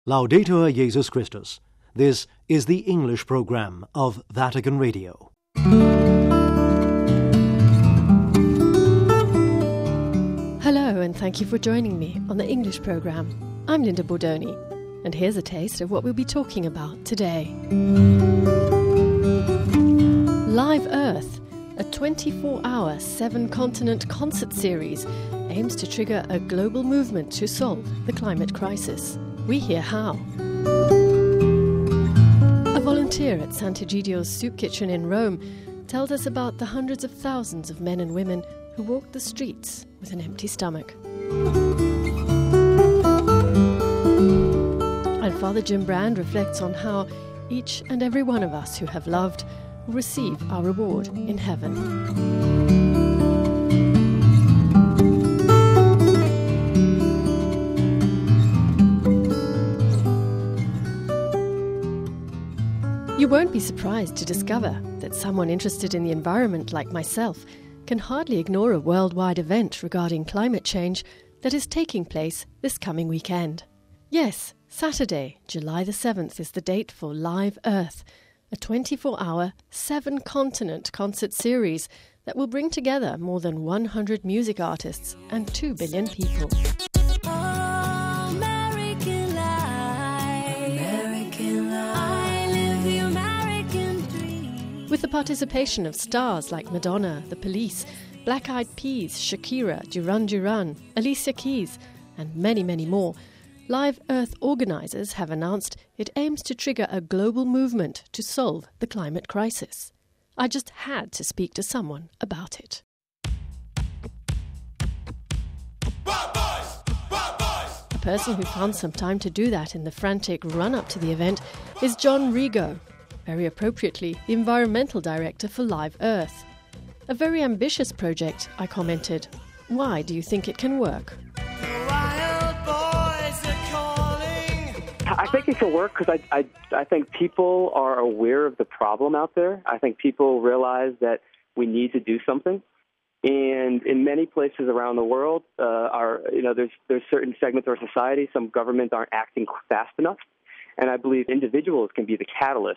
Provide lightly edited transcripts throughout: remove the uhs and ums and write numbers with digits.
Laudetur Jesus Christus. This is the English program of Vatican Radio. Hello, and thank you for joining me on the English program. I'm Linda Bordoni, and here's a taste of what we'll be talking about today. Live Earth, a 24-hour, 7-continent concert series, aims to trigger a global movement to solve the climate crisis. We hear how. A volunteer at Sant'Egidio's soup kitchen in Rome tells us about the hundreds of thousands of men and women who walk the streets with an empty stomach. And Father Jim Brand reflects on how each and every one of us who have loved will receive our reward in heaven. You won't be surprised to discover that someone interested in the environment like myself can hardly ignore a worldwide event regarding climate change that is taking place this coming weekend. Yes, Saturday, July the 7th is the date for Live Earth, a 24-hour, 7-continent concert series that will bring together more than 100 music artists and 2 billion people. With the participation of stars like Madonna, The Police, Black Eyed Peas, Shakira, Duran Duran, Alicia Keys, and many, many more, Live Earth organisers have announced it aims to trigger a global movement to solve the climate crisis. I just had to speak to someone about it. A person who found some time to do that in the frantic run-up to the event is John Rigo, very appropriately the environmental director for Live Earth. A very ambitious project, I commented. Why do you think it can work? I think it can work because I think people are aware of the problem out there. I think people realize that we need to do something. And in many places around the world, there's certain segments of our society, some governments aren't acting fast enough. And I believe individuals can be the catalyst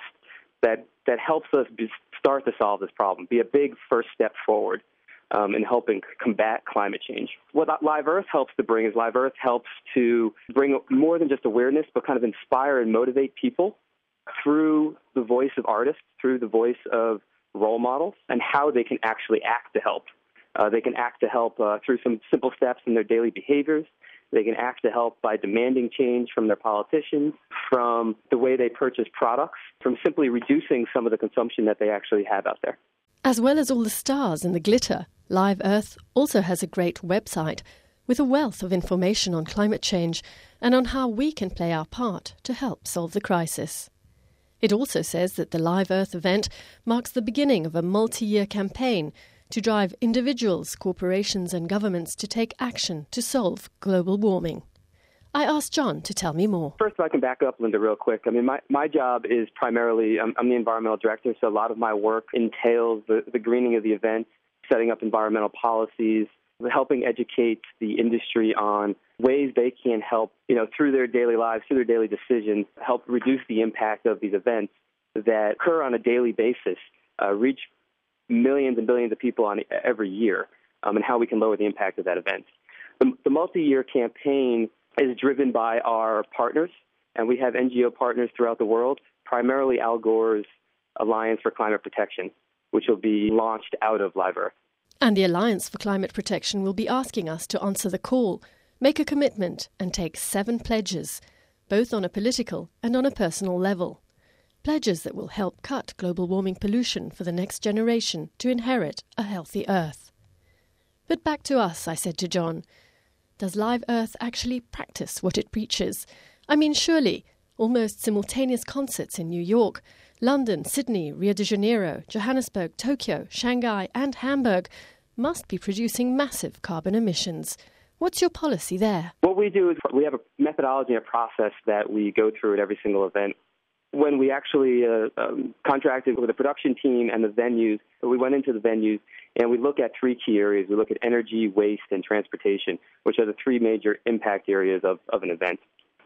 that helps us start to solve this problem, be a big first step forward in helping combat climate change. What Live Earth helps to bring is Live Earth helps to bring more than just awareness, but kind of inspire and motivate people through the voice of artists, through the voice of role models, and how they can actually act to help. They can act to help through some simple steps in their daily behaviors. They can act to help by demanding change from their politicians, from the way they purchase products, from simply reducing some of the consumption that they actually have out there. As well as all the stars and the glitter, Live Earth also has a great website with a wealth of information on climate change and on how we can play our part to help solve the crisis. It also says that the Live Earth event marks the beginning of a multi-year campaign to drive individuals, corporations and governments to take action to solve global warming. I asked John to tell me more. First, if I can back up, Linda, real quick. I mean, my job is primarily, I'm the environmental director, so a lot of my work entails the greening of the event, setting up environmental policies, helping educate the industry on ways they can help, through their daily lives, through their daily decisions, help reduce the impact of these events that occur on a daily basis, reach millions and billions of people on every year, and how we can lower the impact of that event. The multi-year campaign is driven by our partners, and we have NGO partners throughout the world, primarily Al Gore's Alliance for Climate Protection, which will be launched out of Live Earth. And the Alliance for Climate Protection will be asking us to answer the call, make a commitment and take 7 pledges, both on a political and on a personal level. Pledges that will help cut global warming pollution for the next generation to inherit a healthy Earth. But back to us, I said to John. Does Live Earth actually practice what it preaches? I mean, surely, almost simultaneous concerts in New York, London, Sydney, Rio de Janeiro, Johannesburg, Tokyo, Shanghai and Hamburg must be producing massive carbon emissions. What's your policy there? What we do is we have a methodology and a process that we go through at every single event. When we actually contracted with the production team and the venues, we went into the venues and we look at 3 key areas. We look at energy, waste, and transportation, which are the 3 major impact areas of an event.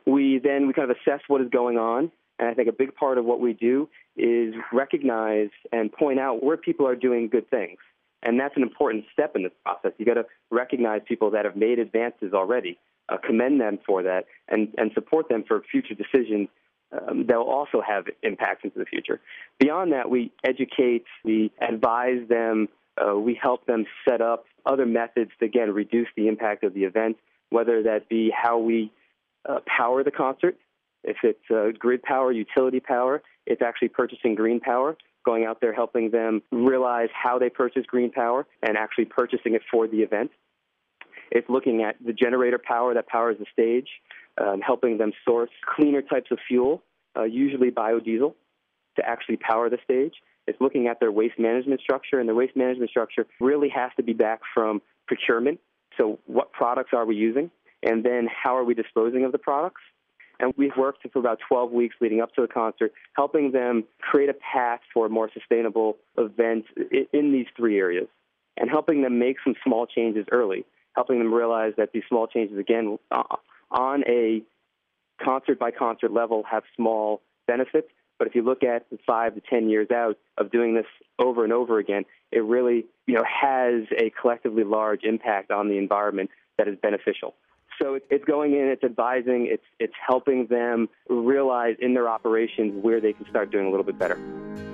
we kind of assess what is going on. And I think a big part of what we do is recognize and point out where people are doing good things. And that's an important step in this process. You got to recognize people that have made advances already, commend them for that, and support them for future decisions that will also have impacts into the future. Beyond that, we educate, we advise them, we help them set up other methods to, again, reduce the impact of the event, whether that be how we power the concert. If it's grid power, utility power, it's actually purchasing green power, going out there helping them realize how they purchase green power and actually purchasing it for the event. It's looking at the generator power that powers the stage, helping them source cleaner types of fuel, usually biodiesel, to actually power the stage. It's looking at their waste management structure, and the waste management structure really has to be back from procurement. So what products are we using, and then how are we disposing of the products? And we've worked for about 12 weeks leading up to the concert, helping them create a path for a more sustainable event in these three areas, and helping them make some small changes early, helping them realize that these small changes, again, on a concert-by-concert level have small benefits. But if you look at the 5 to 10 years out of doing this over and over again, it really has a collectively large impact on the environment that is beneficial. So it's going in, it's advising, it's helping them realize in their operations where they can start doing a little bit better.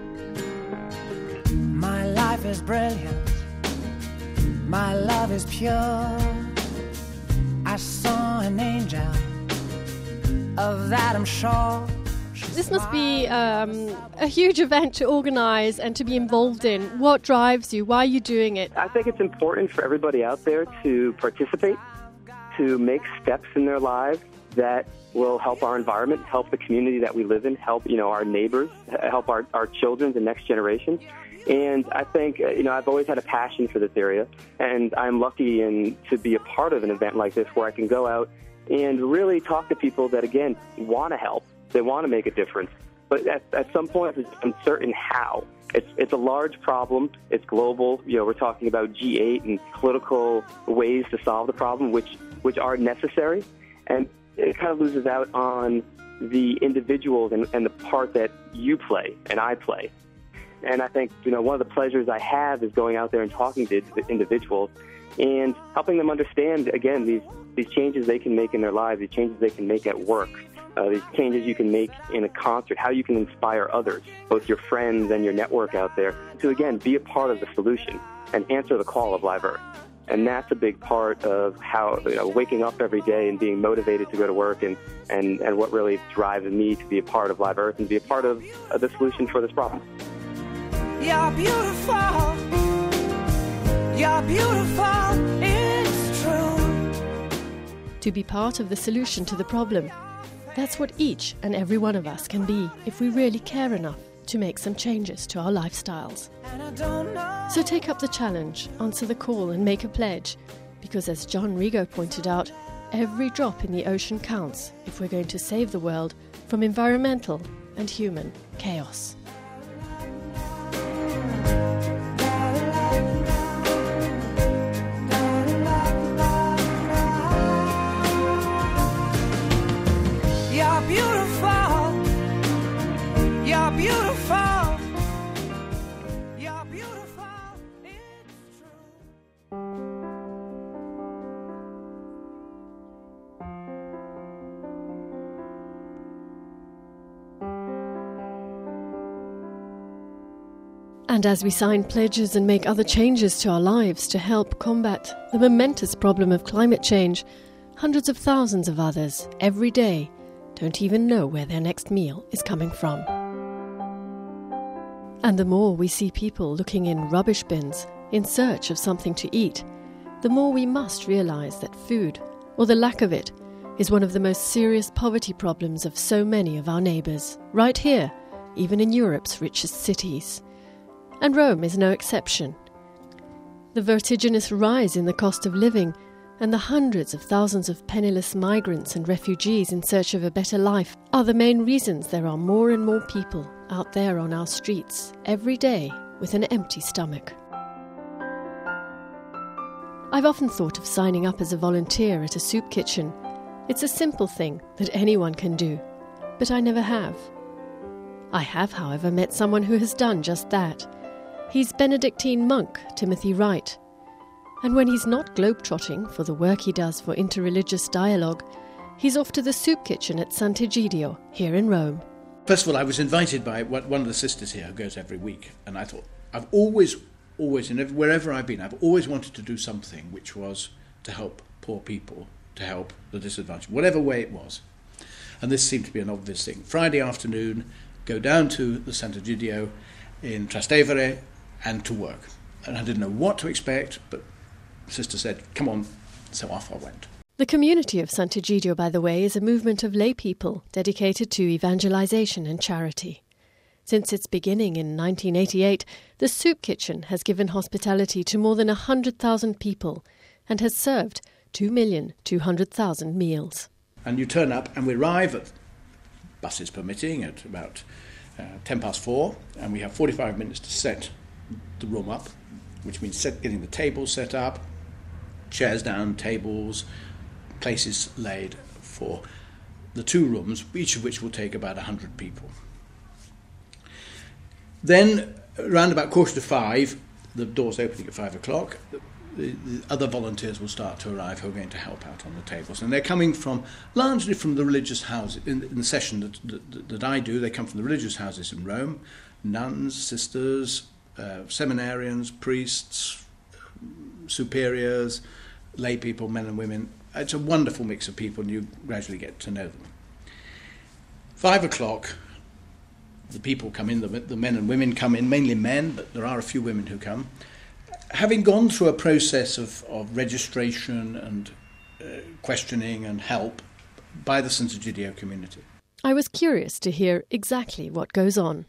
My life is brilliant. My love is pure. I saw an angel. Of that I'm sure. This must be a huge event to organize and to be involved in. What drives you? Why are you doing it? I think it's important for everybody out there to participate, to make steps in their lives that will help our environment, help the community that we live in, help our neighbors, help our children, the next generation. And I think I've always had a passion for this area, and I'm lucky to be a part of an event like this where I can go out and really talk to people that, again, want to help. They want to make a difference. But at some point, it's uncertain how. It's a large problem. It's global. We're talking about G8 and political ways to solve the problem, which are necessary. And it kind of loses out on the individuals and the part that you play and I play. And I think, one of the pleasures I have is going out there and talking to individuals and helping them understand, again, these changes they can make in their lives, these changes they can make at work, these changes you can make in a concert, how you can inspire others, both your friends and your network out there, to, again, be a part of the solution and answer the call of Live Earth. And that's a big part of how, waking up every day and being motivated to go to work and what really drives me to be a part of Live Earth and be a part of the solution for this problem. You're beautiful. You're beautiful. It's true. To be part of the solution to the problem. That's what each and every one of us can be if we really care enough to make some changes to our lifestyles. So take up the challenge, answer the call and make a pledge, because as John Rigo pointed out, every drop in the ocean counts if we're going to save the world from environmental and human chaos. You're beautiful. You're beautiful. You're beautiful. It's true. And as we sign pledges and make other changes to our lives to help combat the momentous problem of climate change, hundreds of thousands of others every day don't even know where their next meal is coming from. And the more we see people looking in rubbish bins in search of something to eat, the more we must realize that food, or the lack of it, is one of the most serious poverty problems of so many of our neighbours, right here, even in Europe's richest cities. And Rome is no exception. The vertiginous rise in the cost of living and the hundreds of thousands of penniless migrants and refugees in search of a better life are the main reasons there are more and more people out there on our streets every day with an empty stomach. I've often thought of signing up as a volunteer at a soup kitchen It's a simple thing that anyone can do, but I never have. I have, however, met someone who has done just that. He's Benedictine monk Timothy Wright. And when he's not globetrotting for the work he does for interreligious dialogue, he's off to the soup kitchen at Sant'Egidio, here in Rome. First of all, I was invited by one of the sisters here who goes every week, and I thought, I've always, and wherever I've been, I've always wanted to do something which was to help poor people, to help the disadvantaged, whatever way it was. And this seemed to be an obvious thing. Friday afternoon, go down to the Sant'Egidio in Trastevere and to work. And I didn't know what to expect, but the sister said, come on, so off I went. The community of Sant'Egidio, by the way, is a movement of lay people dedicated to evangelization and charity. Since its beginning in 1988, the soup kitchen has given hospitality to more than 100,000 people and has served 2,200,000 meals. And you turn up and we arrive, at buses permitting, at about 4:10, and we have 45 minutes to set the room up, which means getting the tables set up, chairs down, tables, places laid for the two rooms, each of which will take about 100 people. Then, around about 4:45, the doors opening at 5 o'clock, the other volunteers will start to arrive who are going to help out on the tables. And they're coming largely from the religious houses. In the session that I do, they come from the religious houses in Rome, nuns, sisters, seminarians, priests, superiors, lay people, men and women. It's a wonderful mix of people, and you gradually get to know them. 5 o'clock, the people come in, the men and women come in, mainly men, but there are a few women who come, having gone through a process of registration and questioning and help by the Sant'Egidio community. I was curious to hear exactly what goes on.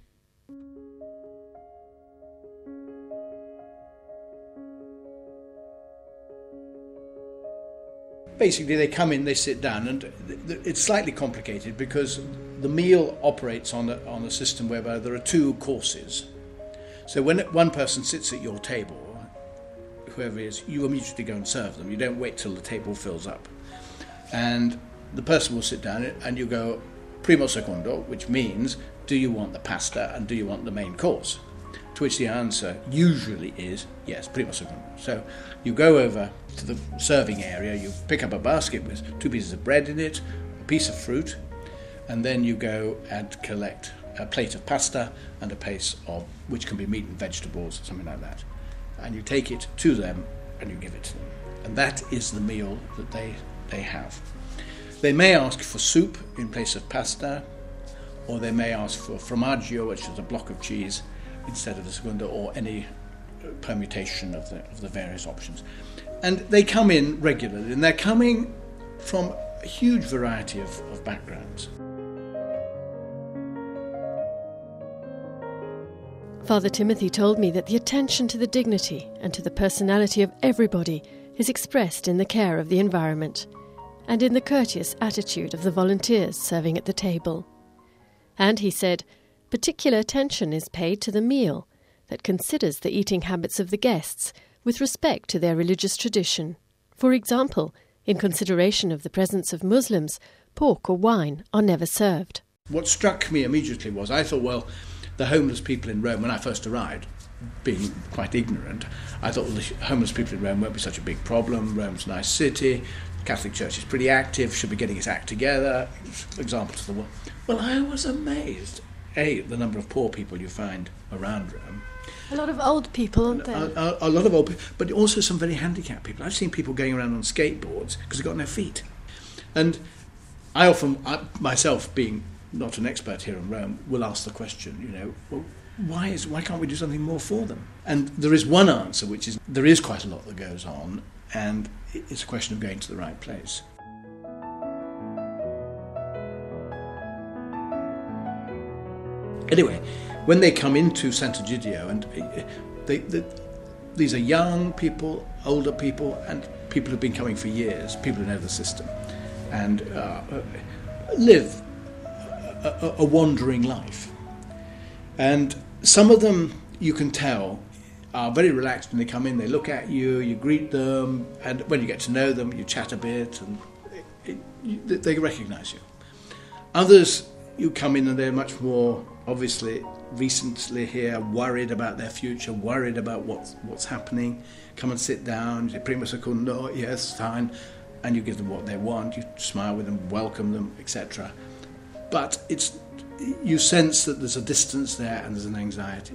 Basically, they come in, they sit down, and it's slightly complicated because the meal operates on a system whereby there are two courses. So when one person sits at your table, whoever it is, you immediately go and serve them. You don't wait till the table fills up. And the person will sit down and you go primo secondo, which means, do you want the pasta and do you want the main course? To which the answer usually is yes, primo secondo. So you go over to the serving area, you pick up a basket with 2 pieces of bread in it, a piece of fruit, and then you go and collect a plate of pasta and a piece of, which can be meat and vegetables, something like that. And you take it to them and you give it to them. And that is the meal that they have. They may ask for soup in place of pasta, or they may ask for formaggio, which is a block of cheese, instead of the secondo, or any permutation of the various options. And they come in regularly, and they're coming from a huge variety of backgrounds. Father Timothy told me that the attention to the dignity and to the personality of everybody is expressed in the care of the environment and in the courteous attitude of the volunteers serving at the table. And, he said, particular attention is paid to the meal that considers the eating habits of the guests with respect to their religious tradition. For example, in consideration of the presence of Muslims, pork or wine are never served. What struck me immediately was, I thought, well, the homeless people in Rome, when I first arrived, being quite ignorant, I thought, well, the homeless people in Rome won't be such a big problem. Rome's a nice city, the Catholic Church is pretty active, should be getting its act together, example to the world. Well, I was amazed, the number of poor people you find around Rome. A lot of old people, aren't there? A lot of old people, but also some very handicapped people. I've seen people going around on skateboards because they've got no feet. And I often, myself being not an expert here in Rome, will ask the question, well, why can't we do something more for them? And there is one answer, which is there is quite a lot that goes on, and it's a question of going to the right place. Anyway, when they come into Sant'Egidio, and these are young people, older people, and people who've been coming for years, people who know the system, and live a wandering life. And some of them, you can tell, are very relaxed when they come in. They look at you, you greet them, and when you get to know them, you chat a bit, and they recognise you. Others, you come in and they're much more, obviously, recently here, worried about their future, worried about what's happening. Come and sit down, you pretty much say, no, yes, fine, and you give them what they want, you smile with them, welcome them, etc. But you sense that there's a distance there and there's an anxiety.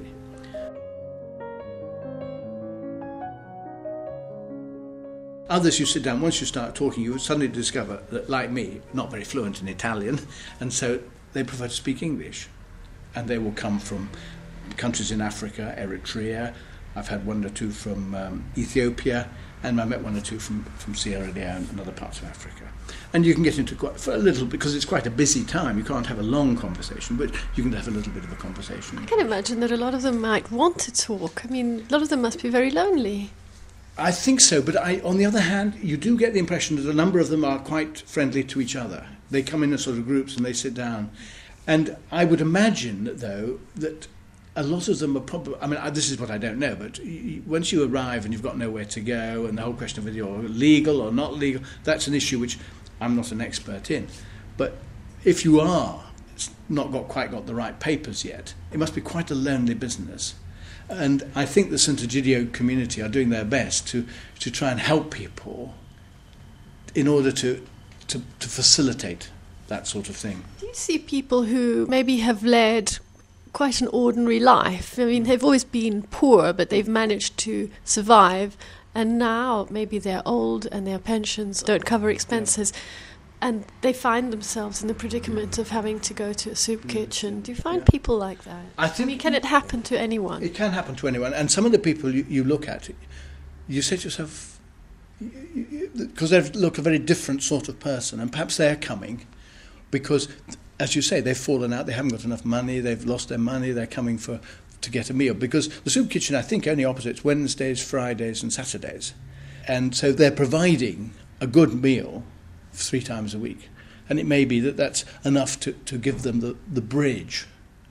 Others, you sit down, once you start talking, you suddenly discover that, like me, not very fluent in Italian, and so they prefer to speak English. And they will come from countries in Africa, Eritrea. I've had one or two from Ethiopia, and I met one or two from Sierra Leone and other parts of Africa. And you can get into for a little, because it's quite a busy time. You can't have a long conversation, but you can have a little bit of a conversation. I can imagine that a lot of them might want to talk. I mean, a lot of them must be very lonely. I think so, but on the other hand, you do get the impression that a number of them are quite friendly to each other. They come in sort of groups and they sit down. And I would imagine, though, that a lot of them are probably... I mean, this is what I don't know, but once you arrive and you've got nowhere to go, and the whole question of whether you're legal or not legal, that's an issue which I'm not an expert in. But if you are not quite got the right papers yet, it must be quite a lonely business. And I think the St. Egidio community are doing their best to try and help people in order to facilitate that sort of thing. Do you see people who maybe have led quite an ordinary life? I mean, they've always been poor, but they've managed to survive, and now maybe they're old and their pensions don't cover expenses, and they find themselves in the predicament of having to go to a soup kitchen. Do you find people like that? I mean, can it happen to anyone? It can happen to anyone, and some of the people you look at, you say to yourself, because they look a very different sort of person, and perhaps they're coming because, as you say, they've fallen out, they haven't got enough money, they've lost their money, they're coming to get a meal. Because the soup kitchen, I think, only operates Wednesdays, Fridays and Saturdays. And so they're providing a good meal 3 times a week. And it may be that that's enough to give them the bridge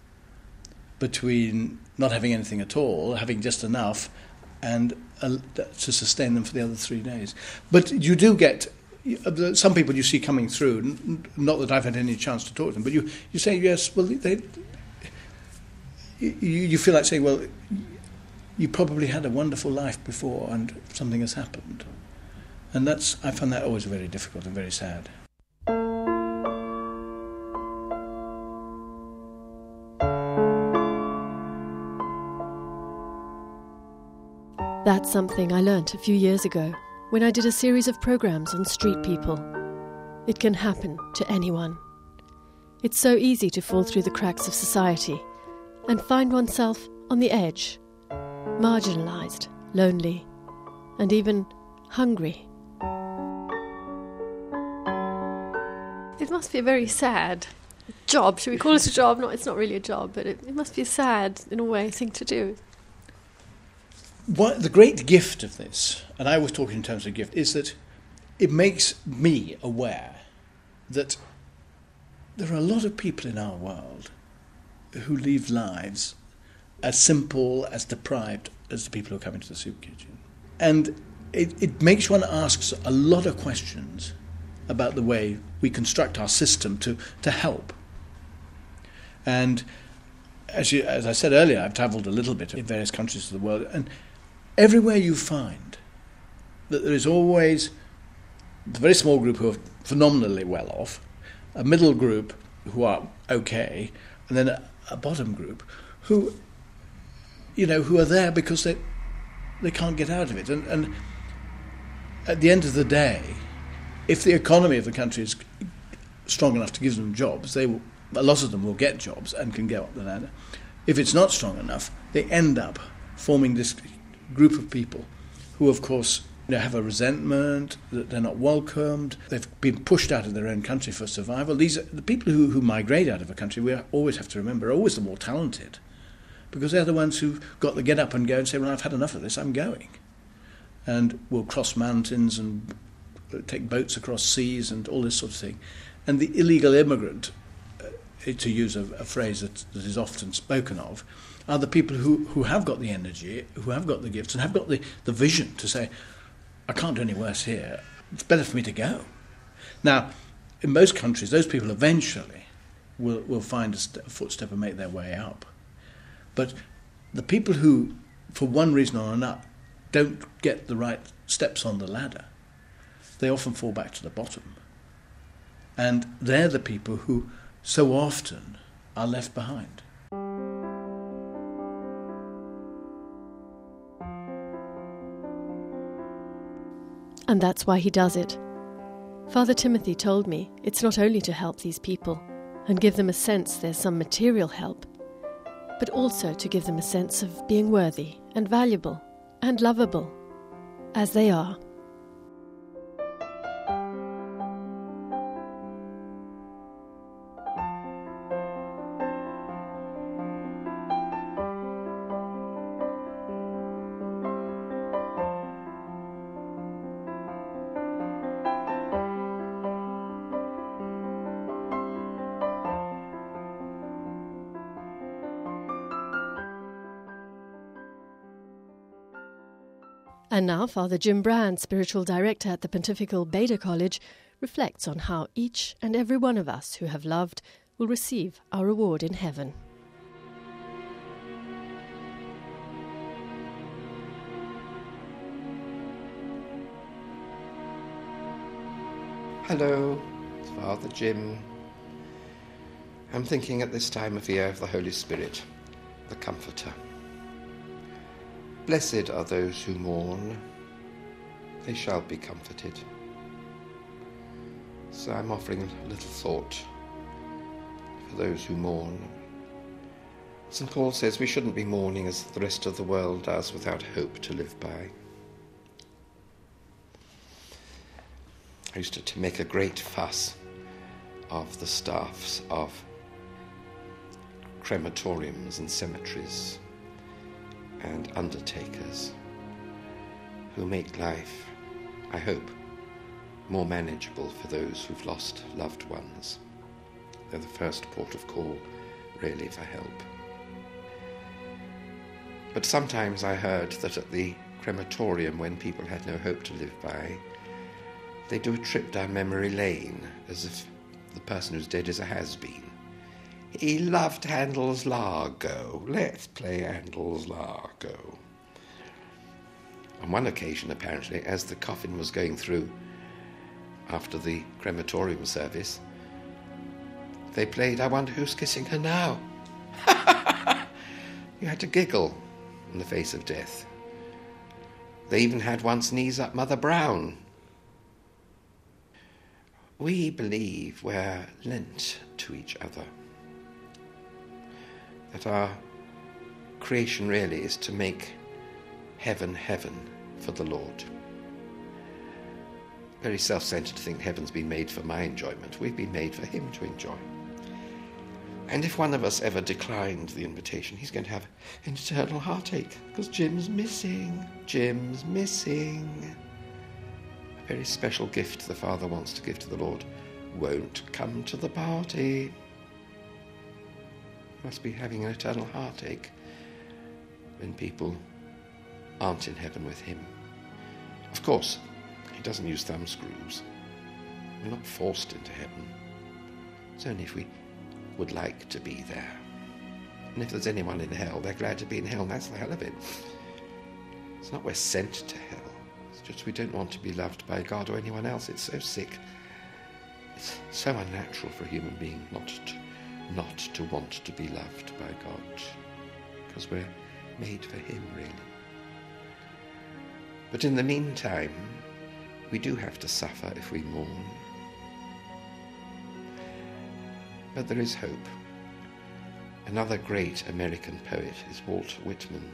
between not having anything at all, having just enough, and to sustain them for the other 3 days. But you do get... some people you see coming through, not that I've had any chance to talk to them, but you say, yes, well, you feel like saying, well, you probably had a wonderful life before and something has happened. And I find that always very difficult and very sad. That's something I learnt a few years ago, when I did a series of programs on street people. It can happen to anyone. It's so easy to fall through the cracks of society and find oneself on the edge, marginalised, lonely, and even hungry. It must be a very sad job. Should we call it a job? No, it's not really a job, but it must be a sad, in a way, thing to do. The great gift of this, and I was talking in terms of gift, is that it makes me aware that there are a lot of people in our world who live lives as simple, as deprived as the people who come into the soup kitchen. And it makes one ask a lot of questions about the way we construct our system to help. And as I said earlier, I've travelled a little bit in various countries of the world, and everywhere you find that there is always a very small group who are phenomenally well off, a middle group who are okay, and then a bottom group who are there because they can't get out of it. And at the end of the day, if the economy of the country is strong enough to give them jobs, a lot of them will get jobs and can go up the ladder. If it's not strong enough, they end up forming this group of people who, of course, have a resentment, that they're not welcomed, they've been pushed out of their own country for survival. These are the people who migrate out of a country, we always have to remember, are always the more talented, because they're the ones who've got the get up and go and say, well, I've had enough of this, I'm going. And will cross mountains and take boats across seas and all this sort of thing. And the illegal immigrant, to use a phrase that is often spoken of, are the people who have got the energy, who have got the gifts, and have got the vision to say, I can't do any worse here, it's better for me to go. Now, in most countries, those people eventually will find a footstep and make their way up. But the people who, for one reason or another, don't get the right steps on the ladder, they often fall back to the bottom. And they're the people who so often are left behind. And that's why he does it. Father Timothy told me it's not only to help these people and give them a sense there's some material help, but also to give them a sense of being worthy and valuable and lovable, as they are. And now Father Jim Brand, Spiritual Director at the Pontifical Beda College, reflects on how each and every one of us who have loved will receive our reward in heaven. Hello, it's Father Jim. I'm thinking at this time of year of the Holy Spirit, the Comforter. Blessed are those who mourn, they shall be comforted. So I'm offering a little thought for those who mourn. St. Paul says we shouldn't be mourning as the rest of the world does, without hope to live by. I used to make a great fuss of the staffs of crematoriums and cemeteries and undertakers who make life, I hope, more manageable for those who've lost loved ones. They're the first port of call, really, for help. But sometimes I heard that at the crematorium, when people had no hope to live by, they do a trip down memory lane, as if the person who's dead is a has-been. He loved Handel's Largo. Let's play Handel's Largo. On one occasion, apparently, as the coffin was going through after the crematorium service, they played I Wonder Who's Kissing Her Now. You had to giggle in the face of death. They even had one sneeze up Mother Brown. We believe we're lent to each other. That our creation really is to make heaven heaven for the Lord. Very self-centered to think heaven's been made for my enjoyment. We've been made for him to enjoy. And if one of us ever declined the invitation, he's going to have an eternal heartache, because Jim's missing. Jim's missing. A very special gift the Father wants to give to the Lord won't come to the party. Must be having an eternal heartache when people aren't in heaven with him. Of course, he doesn't use thumbscrews. We're not forced into heaven. It's only if we would like to be there. And if there's anyone in hell, they're glad to be in hell, and that's the hell of it. It's not we're sent to hell. It's just we don't want to be loved by God or anyone else. It's so sick. It's so unnatural for a human being not to want to be loved by God, because we're made for him, really. But in the meantime, we do have to suffer if we mourn. But there is hope. Another great American poet is Walt Whitman.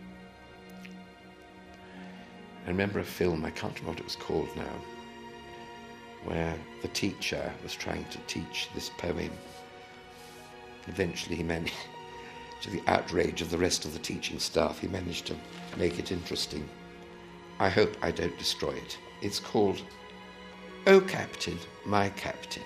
I remember a film, I can't remember what it was called now, where the teacher was trying to teach this poem. Eventually he managed, to the outrage of the rest of the teaching staff, he managed to make it interesting. I hope I don't destroy it. It's called, "O Captain, My Captain.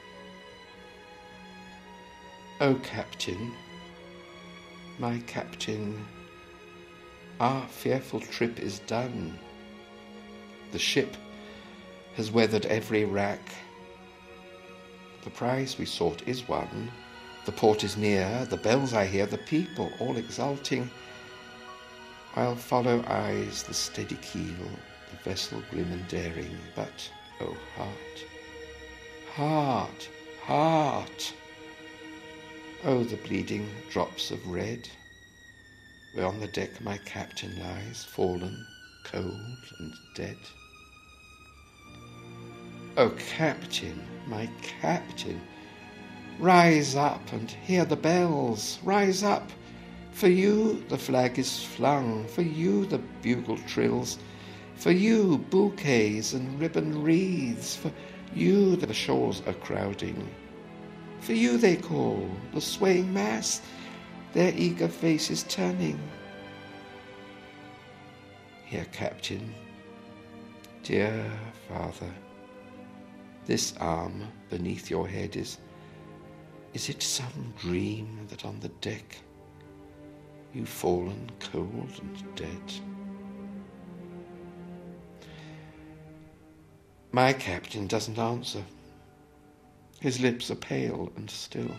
O Captain, my Captain, our fearful trip is done. The ship has weathered every rack. The prize we sought is won. The port is near, the bells I hear, the people all exulting, while follow eyes the steady keel, the vessel grim and daring. But, oh heart, heart, heart, oh the bleeding drops of red, where on the deck my captain lies, fallen, cold and dead. Oh captain, my captain, rise up and hear the bells, rise up. For you the flag is flung, for you the bugle trills, for you bouquets and ribbon wreaths, for you the shores are crowding. For you they call, the swaying mass, their eager faces turning. Here, captain, dear father, this arm beneath your head is it some dream that on the deck you've fallen cold and dead? My captain doesn't answer. His lips are pale and still.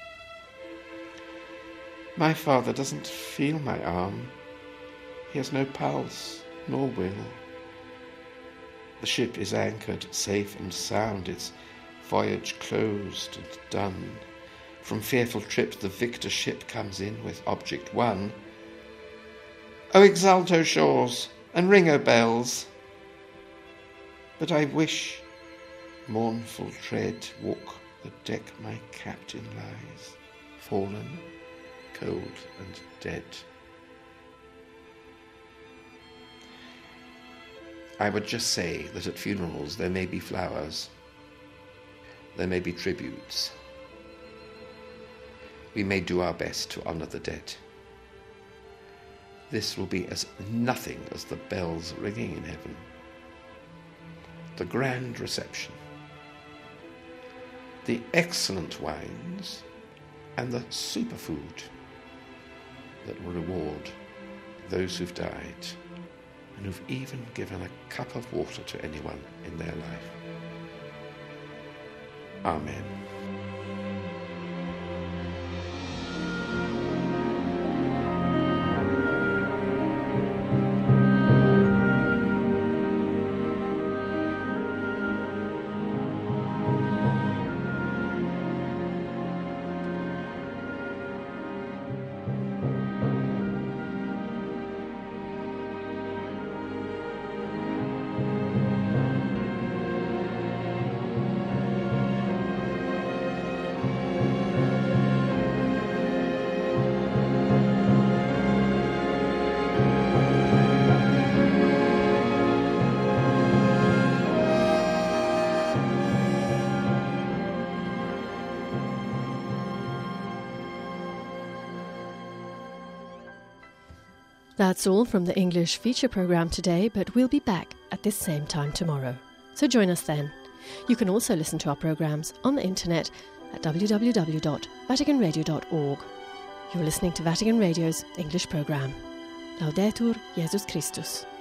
My father doesn't feel my arm. He has no pulse nor will. The ship is anchored safe and sound, its voyage closed and done. From fearful trips the victor ship comes in with object won. O exult, O shores, and ring, O bells! But I wish, mournful tread, walk the deck my captain lies, fallen, cold and dead. I would just say that at funerals there may be flowers, there may be tributes. We may do our best to honour the dead. This will be as nothing as the bells ringing in heaven, the grand reception, the excellent wines, and the superfood that will reward those who've died and who've even given a cup of water to anyone in their life. Amen. That's all from the English feature programme today, but we'll be back at this same time tomorrow. So join us then. You can also listen to our programmes on the internet at www.vaticanradio.org. You're listening to Vatican Radio's English programme. Laudetur Jesus Christus.